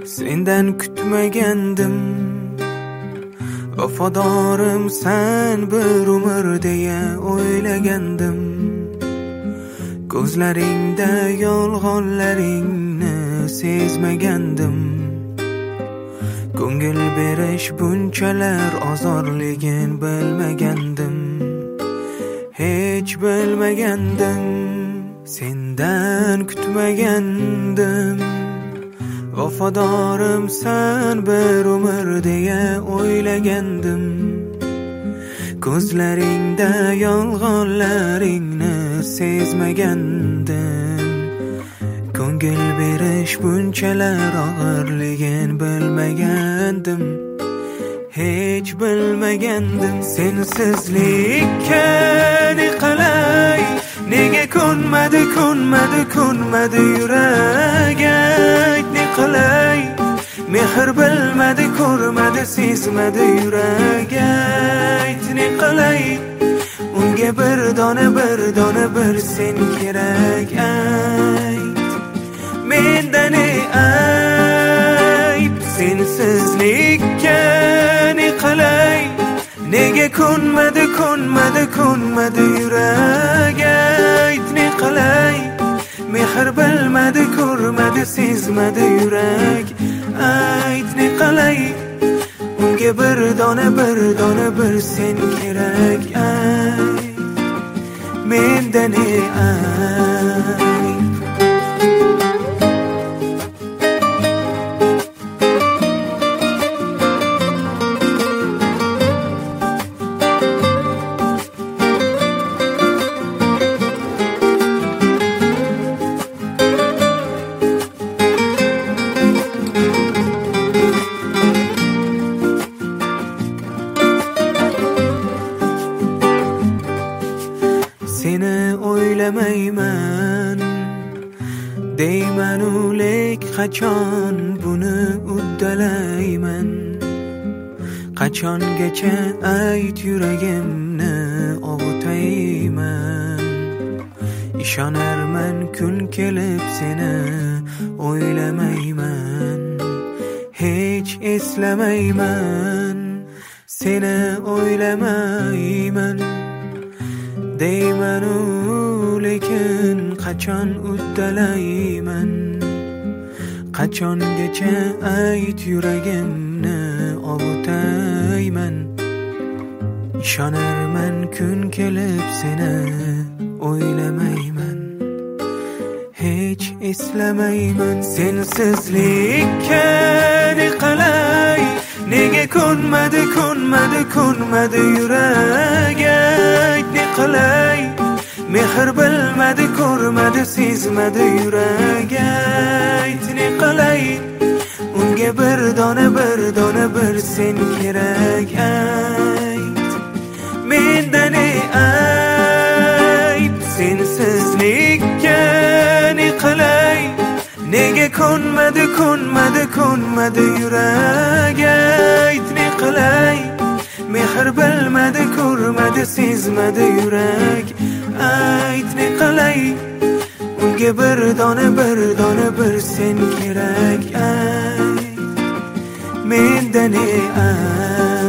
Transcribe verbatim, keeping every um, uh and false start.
Sendan kutmagandim vafodorim sen bir umr deya o'ylagandim. Ko'zlaringda yolg'onlaringni sezmagandim. Ko'ngil berish bunchalar ozorligin bilmagandim. Hech bilmagandim, sendan kutmagandim. Vafodorim sen bir umr deya o'ylagandim. Ko'zlaringda yolg'onlaringni sezmagandim. Ko'ngil berish bunchalar og'irligin bilmagandim. Hech bilmagandim. Sensizlikka ne qalay, nega ko'nmadi ko'nmadi ko'nmadi yurag ne qalay. Mehr bilmadi ko'rmadi sezmadi yurag ne qalay. Unga bir dona bir dona bir sen kerak ayt. Mendan ayb sensizlikka ne qalay, nega ko'nmadi ko'nmadi ko'nmadi yurag ne qalay. Mehr bilmadi ko'rmadi sezmadi yurag ayt ne qalay. Unga bir dona bir dona bir sen kerak ayt. Mendan ayb. Seni o'ylamayman deyman o'lik, qachon buni uddalayman. Qachongacha ayt yuragimni ovutayman. Ishonarman kun kelib seni o'ylamayman. Hech eslamayman, seni o'ylamayman deyman u, lekin qachon uddalayman. Qachongacha ayt yuragimni ovutayman. Ishonarman kun kelib seni o'ylamayman. Hech eslamayman. Sensizlikka ne qalay, nega ko'nmadi ko'nmadi ko'nmadi yurag ne qalay. Mehr bilmadi ko'rmadi sezmadi yurag ne qalay. Unga bir dona bir dona bir sen kerak ayt. Mendan ayb sensizlikka ne qalay, nega ko'nmadi ko'nmadi ko'nmadi yurag ne qalay. Mehr bilmadi ko'rmadi sezmadi yurag ayt ne qalay. Unga bir dona bir dona bir sen kerak ayt. Mendan ayb.